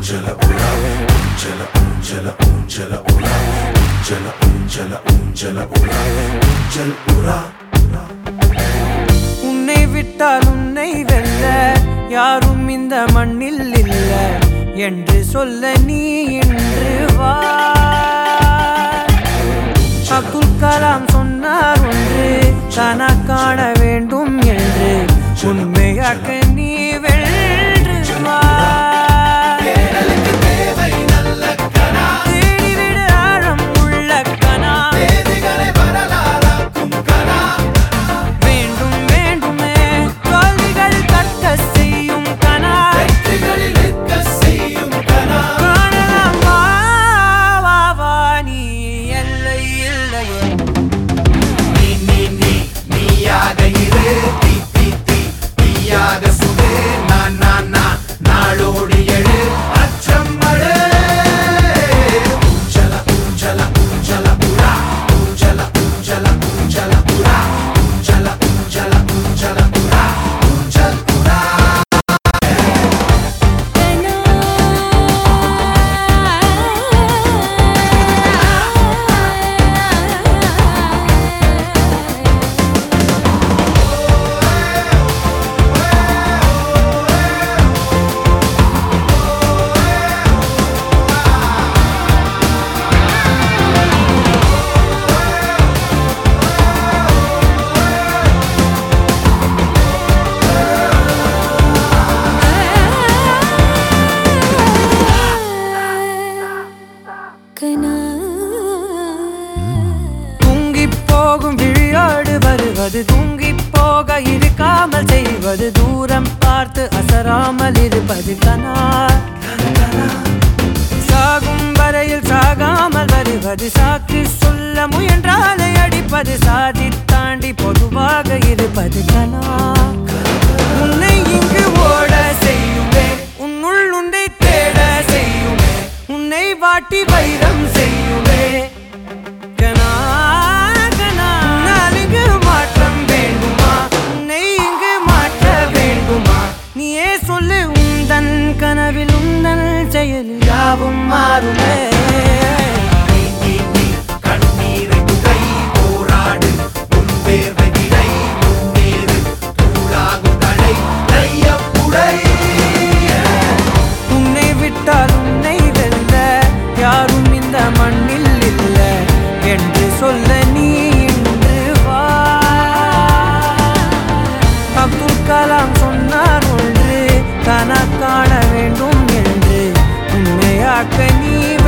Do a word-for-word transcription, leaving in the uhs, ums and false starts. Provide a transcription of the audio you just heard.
Ujjala ura, ujjala ujjala ujjala ura, ujjala ujjala ujjala ura, ujjal ura. உன்னை விட்டால் உன்னை வெல்ல யாரும் இந்த மண்ணில் இல்ல என்று சொல்ல நீ இன்று வா. அப்துல் கலாம் சொன்னார் ஒன்று தானா காண வேண்டும் என்று உண்மையாக்க நீ வென்று வா. வருவது தூங்கி போக இருக்காமல் செய்வது தூரம் பார்த்து அசராமல் இருப்பது கனா. சாகும் வரையில் சாகாமல் வருவது சாக்கு சொல்ல முயன்றாலே அடிப்பது சாதி தாண்டி பொதுவாக இருப்பது கனா. உன்னை இங்கு ஓட செய்யுமே உன்னுள் உன்னை தேட செய்யுமே உன்னை வாட்டி வைரம் செய்யுமே கனா. நீயே சொல்லு உந்தன் கனவில் உந்தன் செயல் யாவும் மாறுமே. உன்னை விட்டால் உன்னை வெல்ல யாரும் இந்த மண்ணில் இல்ல என்று சொல்ல நீ இன்று வா. அப்துல் கலாம் சொன்னார் ஒன்று தானா காண வேண்டும் என்று உண்மையாக்க நீ